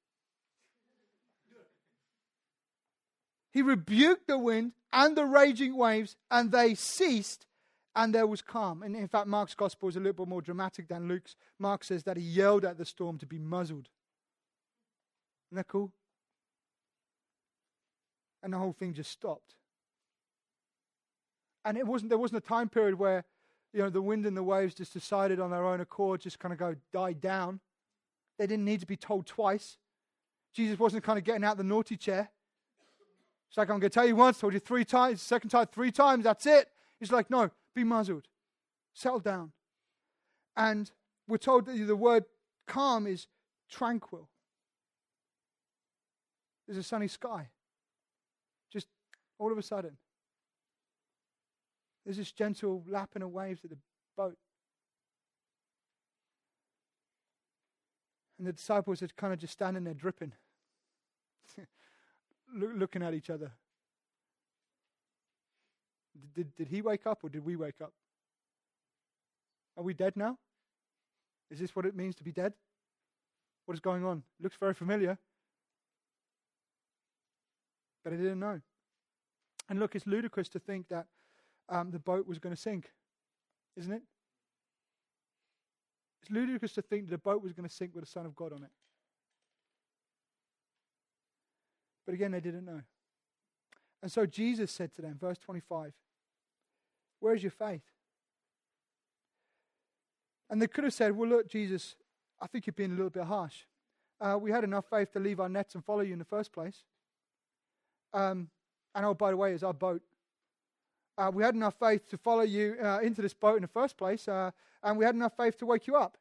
He rebuked the wind and the raging waves, and they ceased, and there was calm. And in fact, Mark's gospel is a little bit more dramatic than Luke's. Mark says that he yelled at the storm to be muzzled. Isn't that cool? And the whole thing just stopped. And it wasn't. There wasn't a time period where, you know, the wind and the waves just decided on their own accord, just kind of go die down. They didn't need to be told twice. Jesus wasn't kind of getting out the naughty chair. It's like, I'm going to tell you once, told you three times, second time, three times, that's it. He's like, no, be muzzled. Settle down. And we're told that the word calm is tranquil. There's a sunny sky. Just all of a sudden. There's this gentle lapping of waves at the boat. And the disciples are kind of just standing there dripping. Looking at each other. Did, did he wake up or did we wake up? Are we dead now? Is this what it means to be dead? What is going on? It looks very familiar. But I didn't know. And look, it's ludicrous to think that um, the boat was going to sink. Isn't it? It's ludicrous to think that the boat was going to sink with the Son of God on it. But again, they didn't know. And so Jesus said to them, verse twenty-five, where's your faith? And they could have said, well, look, Jesus, I think you're being a little bit harsh. Uh, we had enough faith to leave our nets and follow you in the first place. Um, and oh, by the way, it's our boat. Uh, we had enough faith to follow you uh, into this boat in the first place, uh, and we had enough faith to wake you up.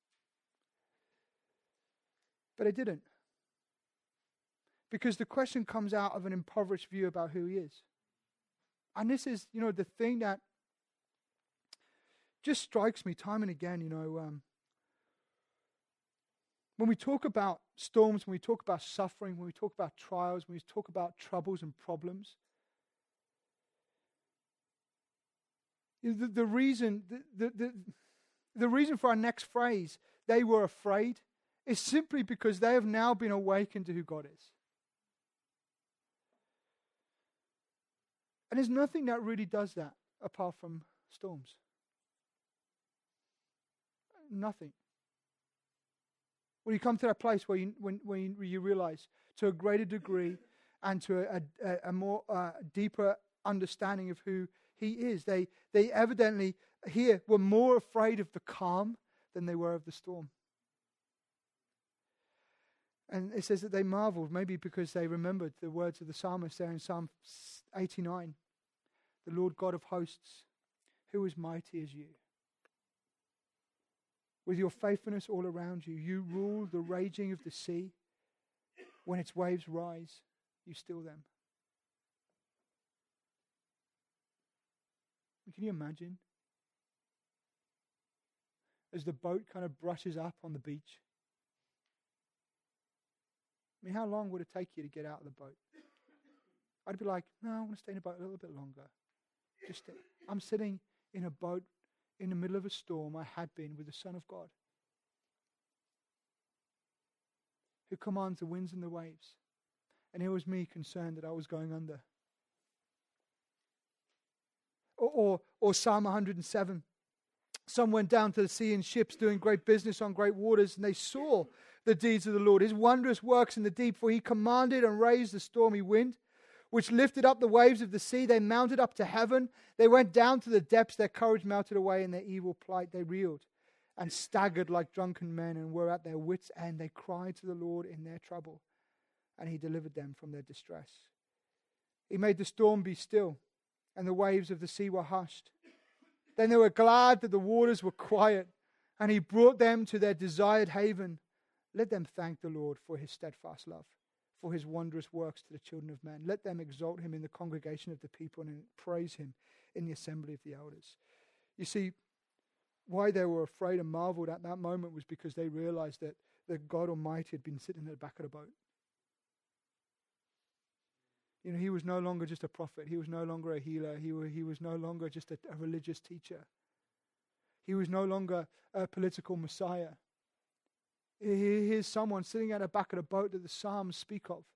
But it didn't. Because the question comes out of an impoverished view about who he is. And this is, you know, the thing that just strikes me time and again, you know, um, when we talk about storms, when we talk about suffering, when we talk about trials, when we talk about troubles and problems, the, the reason, the, the, the, the reason for our next phrase, they were afraid, is simply because they have now been awakened to who God is. And there's nothing that really does that apart from storms. Nothing. When you come to that place where you, when, when you, you realize to a greater degree and to a, a, a more uh, deeper understanding of who he is, they, they evidently here were more afraid of the calm than they were of the storm. And it says that they marveled, maybe because they remembered the words of the psalmist there in Psalm eighty-nine. The Lord God of hosts, who is mighty as you? With your faithfulness all around you, you rule the raging of the sea. When its waves rise, you still them. Can you imagine? As the boat kind of brushes up on the beach. I mean, how long would it take you to get out of the boat? I'd be like, no, I want to stay in the boat a little bit longer. Just, stay. I'm sitting in a boat in the middle of a storm. I had been with the Son of God, who commands the winds and the waves. And it was me concerned that I was going under. Or, or, or Psalm one hundred seven. Some went down to the sea in ships doing great business on great waters, and they saw the deeds of the Lord, his wondrous works in the deep, for he commanded and raised the stormy wind, which lifted up the waves of the sea. They mounted up to heaven. They went down to the depths. Their courage melted away in their evil plight. They reeled and staggered like drunken men and were at their wits' end. They cried to the Lord in their trouble, and he delivered them from their distress. He made the storm be still, and the waves of the sea were hushed. Then they were glad that the waters were quiet, and he brought them to their desired haven. Let them thank the Lord for his steadfast love, for his wondrous works to the children of men. Let them exalt him in the congregation of the people and praise him in the assembly of the elders. You see, why they were afraid and marveled at that moment was because they realized that, that God Almighty had been sitting at the back of the boat. You know, he was no longer just a prophet. He was no longer a healer. He, were, he was no longer just a, a religious teacher. He was no longer a political messiah. He is someone sitting at the back of the boat that the Psalms speak of.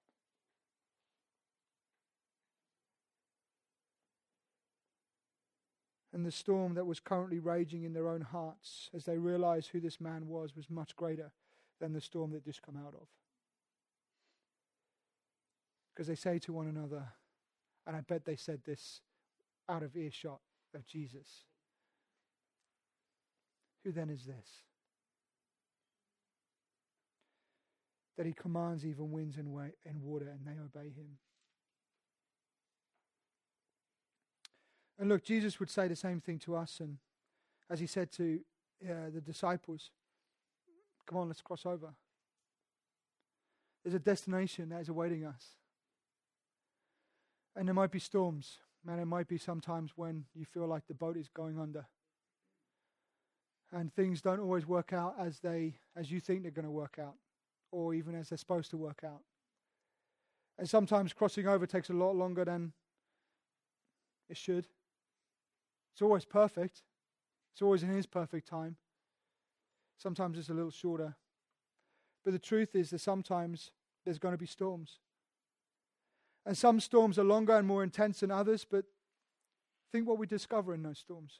And the storm that was currently raging in their own hearts as they realized who this man was was much greater than the storm that just come out of. Because they say to one another, and I bet they said this out of earshot of Jesus, who then is this? That he commands even winds and, wa- and water, and they obey him. And look, Jesus would say the same thing to us, and as he said to uh, the disciples, come on, let's cross over. There's a destination that is awaiting us. And there might be storms. Man, it might be sometimes when you feel like the boat is going under. And things don't always work out as they as you think they're going to work out, or even as they're supposed to work out. And sometimes crossing over takes a lot longer than it should. It's always perfect. It's always in his perfect time. Sometimes it's a little shorter. But the truth is that sometimes there's going to be storms. And some storms are longer and more intense than others, but think what we discover in those storms.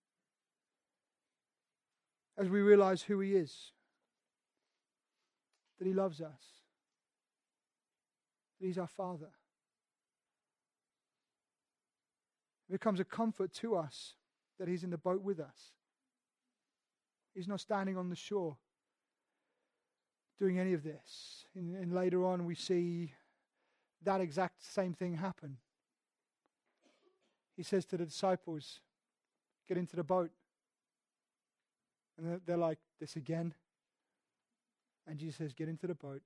As we realize who he is, that he loves us, that he's our Father. It becomes a comfort to us that he's in the boat with us. He's not standing on the shore doing any of this. And, and later on we see that exact same thing happen. He says to the disciples, get into the boat. And they're, they're like, this again? And Jesus says, get into the boat.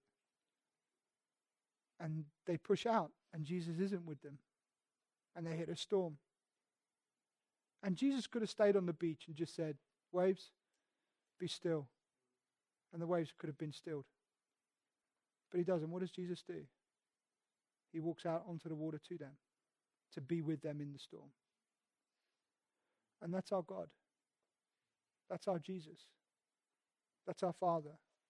And they push out, and Jesus isn't with them. And they hit a storm. And Jesus could have stayed on the beach and just said, waves, be still. And the waves could have been stilled. But he doesn't. What does Jesus do? He walks out onto the water to them, to be with them in the storm. And that's our God. That's our Jesus. That's our Father.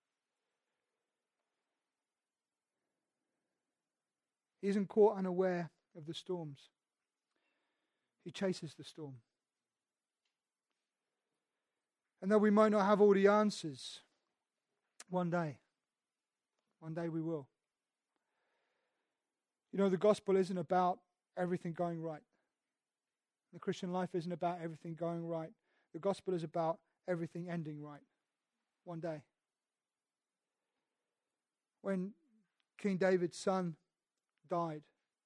He isn't caught unaware of the storms. He chases the storm. And though we might not have all the answers, one day, one day we will. You know, the gospel isn't about everything going right. The Christian life isn't about everything going right. The gospel is about everything ending right. One day. When King David's son died,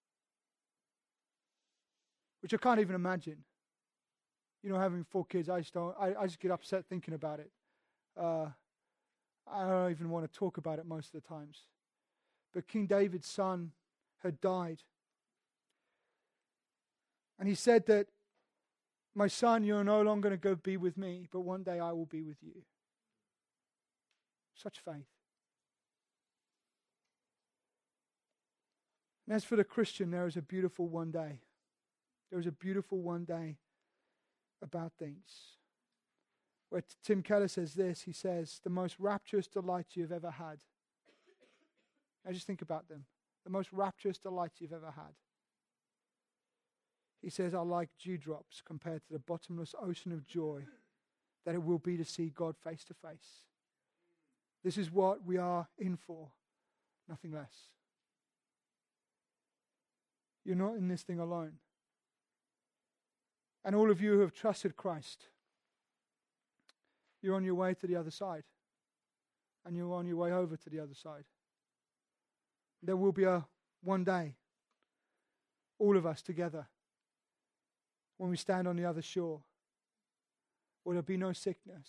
which I can't even imagine. You know, having four kids, I just don't, I, I just get upset thinking about it. Uh, I don't even want to talk about it most of the times. But King David's son had died. And he said that, my son, you're no longer going to go be with me, but one day I will be with you. Such faith. And as for the Christian, there is a beautiful one day. There is a beautiful one day about things. Where Tim Keller says this, he says, the most rapturous delights you've ever had. Now just think about them. The most rapturous delights you've ever had. He says, are like dewdrops compared to the bottomless ocean of joy that it will be to see God face to face. This is what we are in for, nothing less. You're not in this thing alone. And all of you who have trusted Christ, you're on your way to the other side. And you're on your way over to the other side. There will be a one day, all of us together, when we stand on the other shore, where there'll be no sickness.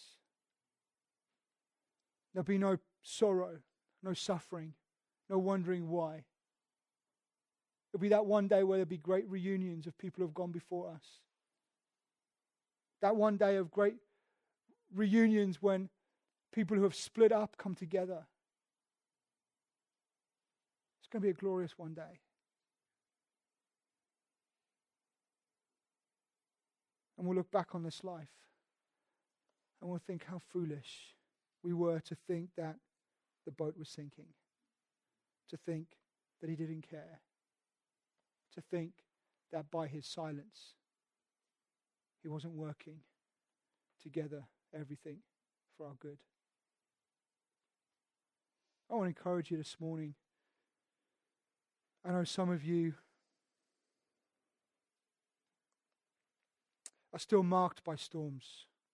There'll be no sorrow, no suffering, no wondering why. It'll be that one day where there'll be great reunions of people who have gone before us. That one day of great reunions when people who have split up come together. It's going to be a glorious one day. And we'll look back on this life and we'll think how foolish we were to think that the boat was sinking, to think that he didn't care, to think that by his silence he wasn't working together everything for our good. I want to encourage you this morning. I know some of you are still marked by storms.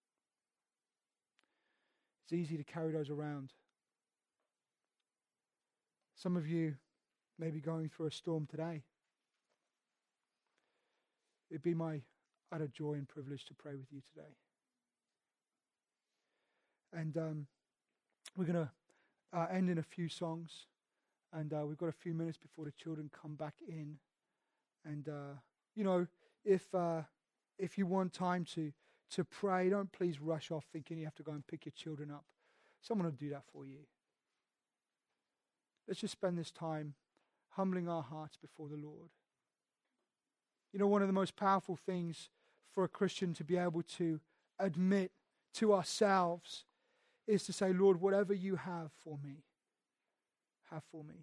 It's easy to carry those around. Some of you may be going through a storm today. It'd be my utter joy and privilege to pray with you today. And um, we're going to uh, end in a few songs. And uh, we've got a few minutes before the children come back in. And, uh, you know, if uh, if you want time to, to pray, don't please rush off thinking you have to go and pick your children up. Someone will do that for you. Let's just spend this time humbling our hearts before the Lord. You know, one of the most powerful things for a Christian to be able to admit to ourselves is to say, Lord, whatever you have for me, have for me.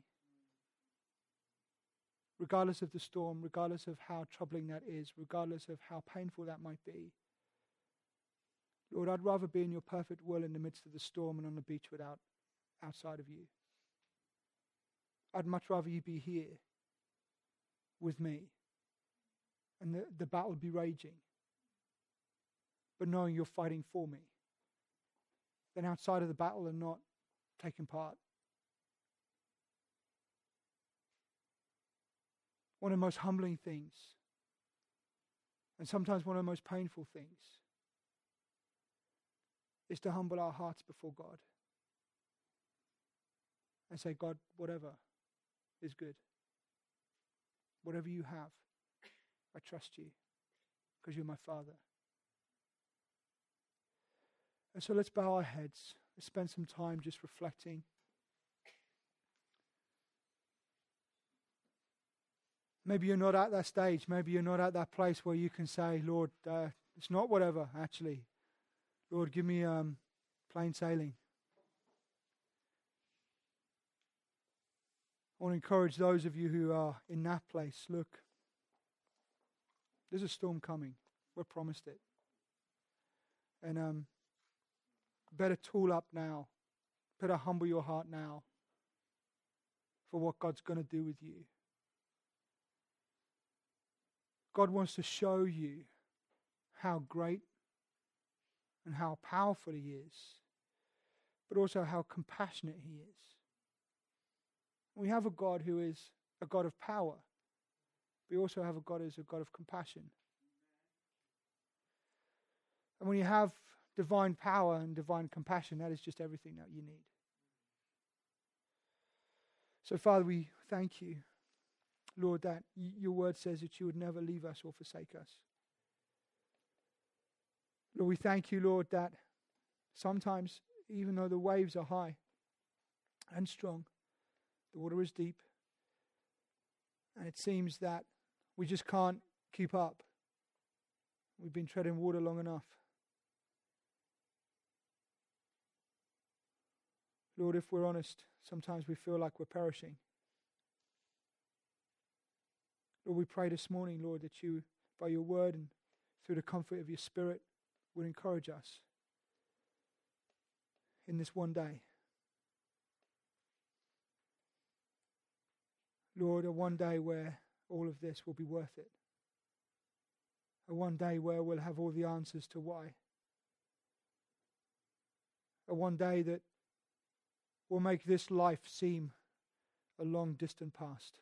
Regardless of the storm, regardless of how troubling that is, regardless of how painful that might be. Lord, I'd rather be in your perfect will in the midst of the storm and on the beach without, outside of you. I'd much rather you be here with me and the, the battle be raging, but knowing you're fighting for me, than outside of the battle and not taking part. One of the most humbling things, and sometimes one of the most painful things, is to humble our hearts before God and say, God, whatever is good. Whatever you have, I trust you because you're my Father. And so let's bow our heads. Let's spend some time just reflecting. Maybe you're not at that stage. Maybe you're not at that place where you can say, Lord, uh, it's not whatever, actually. Lord, give me um, plain sailing. I want to encourage those of you who are in that place. Look, there's a storm coming. We're promised it. And um, better tool up now. Better humble your heart now for what God's going to do with you. God wants to show you how great and how powerful he is, but also how compassionate he is. We have a God who is a God of power. We also have a God who is a God of compassion. And when you have divine power and divine compassion, that is just everything that you need. So, Father, we thank you, Lord, that y- your word says that you would never leave us or forsake us. Lord, we thank you, Lord, that sometimes, even though the waves are high and strong, the water is deep, and it seems that we just can't keep up. We've been treading water long enough. Lord, if we're honest, sometimes we feel like we're perishing. Lord, we pray this morning, Lord, that you, by your word and through the comfort of your Spirit, would encourage us in this one day. Lord, a one day where all of this will be worth it. And one day where we'll have all the answers to why. And one day that will make this life seem a long distant past.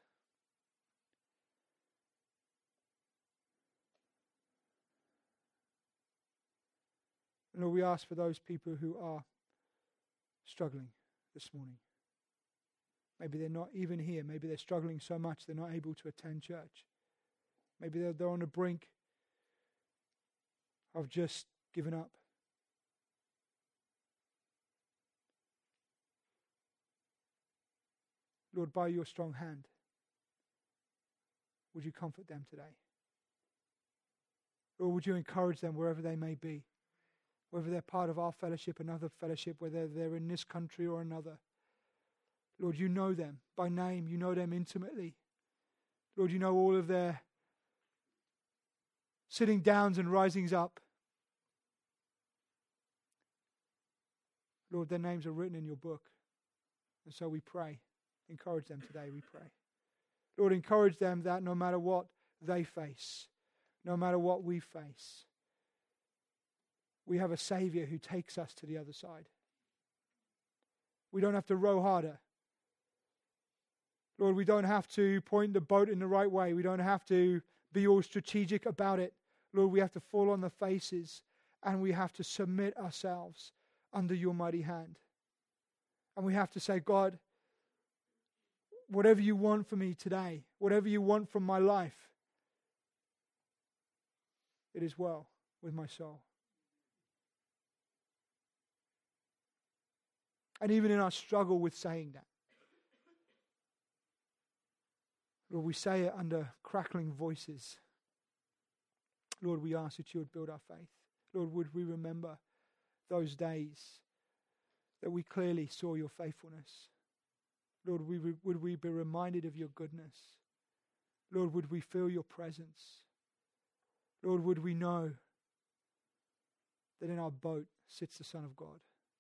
And Lord, we ask for those people who are struggling this morning. Maybe they're not even here. Maybe they're struggling so much they're not able to attend church. Maybe they're, they're on the brink of just giving up. Lord, by your strong hand, would you comfort them today? Lord, would you encourage them wherever they may be? Whether they're part of our fellowship, another fellowship, whether they're in this country or another. Lord, you know them by name. You know them intimately. Lord, you know all of their sitting downs and risings up. Lord, their names are written in your book. And so we pray. Encourage them today, we pray. Lord, encourage them that no matter what they face, no matter what we face, we have a Savior who takes us to the other side. We don't have to row harder. Lord, we don't have to point the boat in the right way. We don't have to be all strategic about it. Lord, we have to fall on the faces and we have to submit ourselves under your mighty hand. And we have to say, God, whatever you want for me today, whatever you want from my life, it is well with my soul. And even in our struggle with saying that, Lord, we say it under crackling voices. Lord, we ask that you would build our faith. Lord, would we remember those days that we clearly saw your faithfulness. Lord, we, would we be reminded of your goodness. Lord, would we feel your presence. Lord, would we know that in our boat sits the Son of God.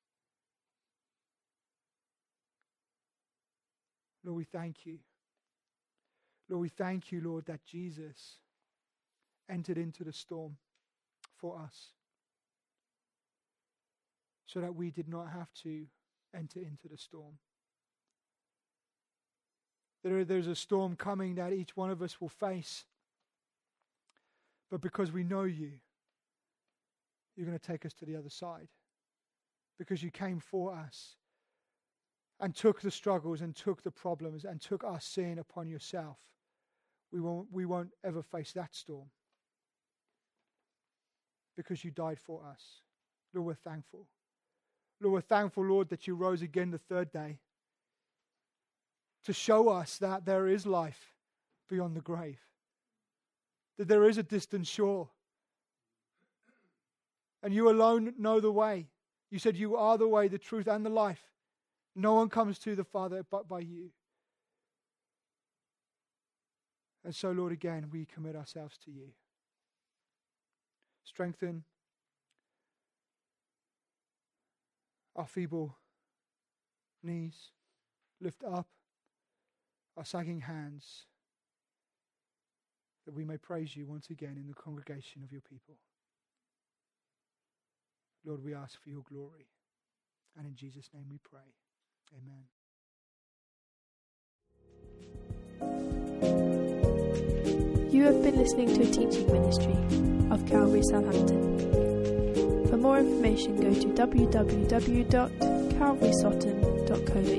Lord, we thank you. Lord, we thank you, Lord, that Jesus entered into the storm for us so that we did not have to enter into the storm. There, there's a storm coming that each one of us will face. But because we know you, you're going to take us to the other side. Because you came for us and took the struggles and took the problems and took our sin upon yourself. We won't, we won't ever face that storm. Because you died for us. Lord, we're thankful. Lord, we're thankful, Lord, that you rose again the third day to show us that there is life beyond the grave. That there is a distant shore. And you alone know the way. You said you are the way, the truth, and the life. No one comes to the Father but by you. And so, Lord, again, we commit ourselves to you. Strengthen our feeble knees. Lift up our sagging hands, that we may praise you once again in the congregation of your people. Lord, we ask for your glory. And in Jesus' name we pray. Amen. You have been listening to a teaching ministry of Calvary Southampton. For more information, go to w w w dot calvary sutton dot co dot